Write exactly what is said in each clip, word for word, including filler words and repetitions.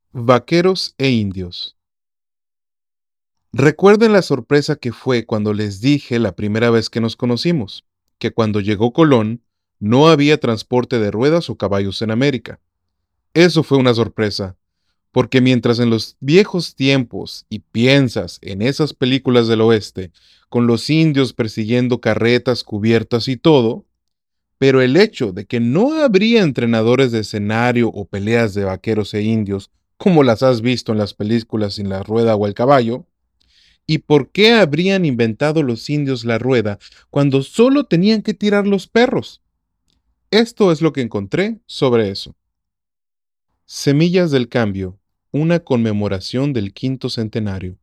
Vaqueros e indios. Recuerden la sorpresa que fue cuando les dije la primera vez que nos conocimos, que cuando llegó Colón no había transporte de ruedas o caballos en América. Eso fue una sorpresa, porque mientras en los viejos tiempos y piensas en esas películas del oeste, con los indios persiguiendo carretas cubiertas y todo, pero el hecho de que no habría entrenadores de escenario o peleas de vaqueros e indios, como las has visto en las películas sin la rueda o el caballo. ¿Y por qué habrían inventado los indios la rueda cuando solo tenían que tirar los perros? Esto es lo que encontré sobre eso. Semillas del Cambio, una conmemoración del quinto centenario.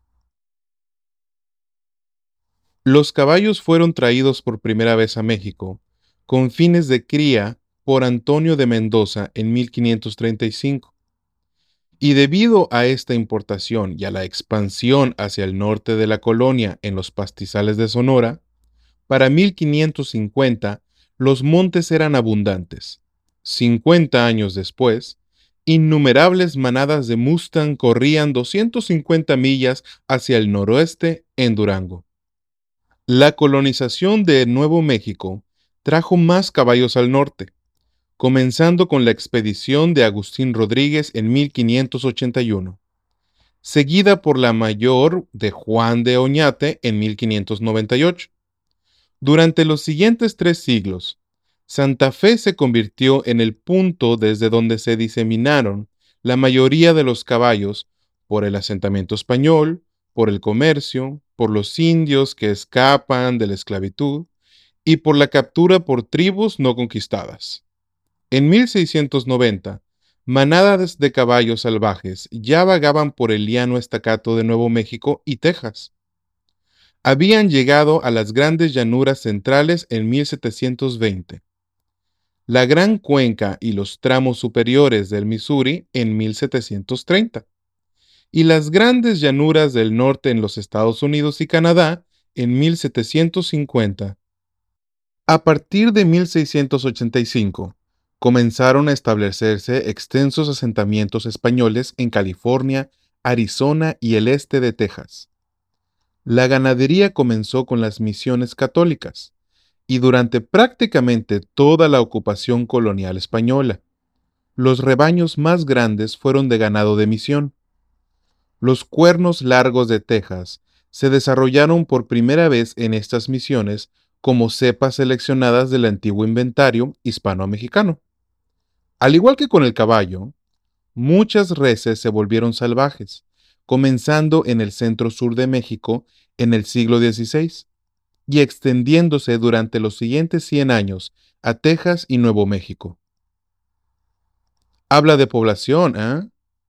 Los caballos fueron traídos por primera vez a México, con fines de cría, por Antonio de Mendoza en mil quinientos treinta y cinco. Y debido a esta importación y a la expansión hacia el norte de la colonia en los pastizales de Sonora, para mil quinientos cincuenta los montes eran abundantes. cincuenta años después, innumerables manadas de Mustang corrían doscientas cincuenta millas hacia el noroeste en Durango. La colonización de Nuevo México trajo más caballos al norte, comenzando con la expedición de Agustín Rodríguez en mil quinientos ochenta y uno, seguida por la mayor de Juan de Oñate en mil quinientos noventa y ocho. Durante los siguientes tres siglos, Santa Fe se convirtió en el punto desde donde se diseminaron la mayoría de los caballos por el asentamiento español, por el comercio, por los indios que escapan de la esclavitud y por la captura por tribus no conquistadas. En mil seiscientos noventa, manadas de caballos salvajes ya vagaban por el llano estacato de Nuevo México y Texas. Habían llegado a las grandes llanuras centrales en mil setecientos veinte, la Gran Cuenca y los tramos superiores del Missouri en mil setecientos treinta, y las grandes llanuras del norte en los Estados Unidos y Canadá en mil setecientos cincuenta. A partir de mil seiscientos ochenta y cinco, comenzaron a establecerse extensos asentamientos españoles en California, Arizona y el este de Texas. La ganadería comenzó con las misiones católicas y durante prácticamente toda la ocupación colonial española. Los rebaños más grandes fueron de ganado de misión. Los cuernos largos de Texas se desarrollaron por primera vez en estas misiones como cepas seleccionadas del antiguo inventario hispano-mexicano. Al igual que con el caballo, muchas reses se volvieron salvajes, comenzando en el centro-sur de México en el siglo dieciséis y extendiéndose durante los siguientes cien años a Texas y Nuevo México. Habla de población, ¿eh?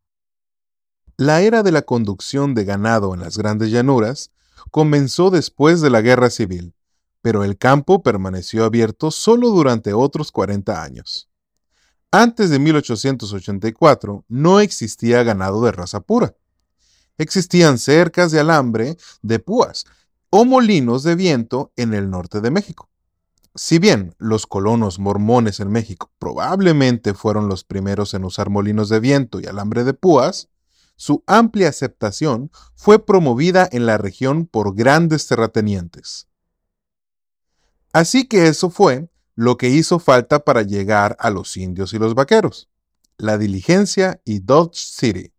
La era de la conducción de ganado en las grandes llanuras comenzó después de la Guerra Civil, pero el campo permaneció abierto solo durante otros cuarenta años. Antes de mil ochocientos ochenta y cuatro no existía ganado de raza pura. Existían cercas de alambre de púas o molinos de viento en el norte de México. Si bien los colonos mormones en México probablemente fueron los primeros en usar molinos de viento y alambre de púas, su amplia aceptación fue promovida en la región por grandes terratenientes. Así que eso fue lo que hizo falta para llegar a los indios y los vaqueros: la diligencia y Dodge City.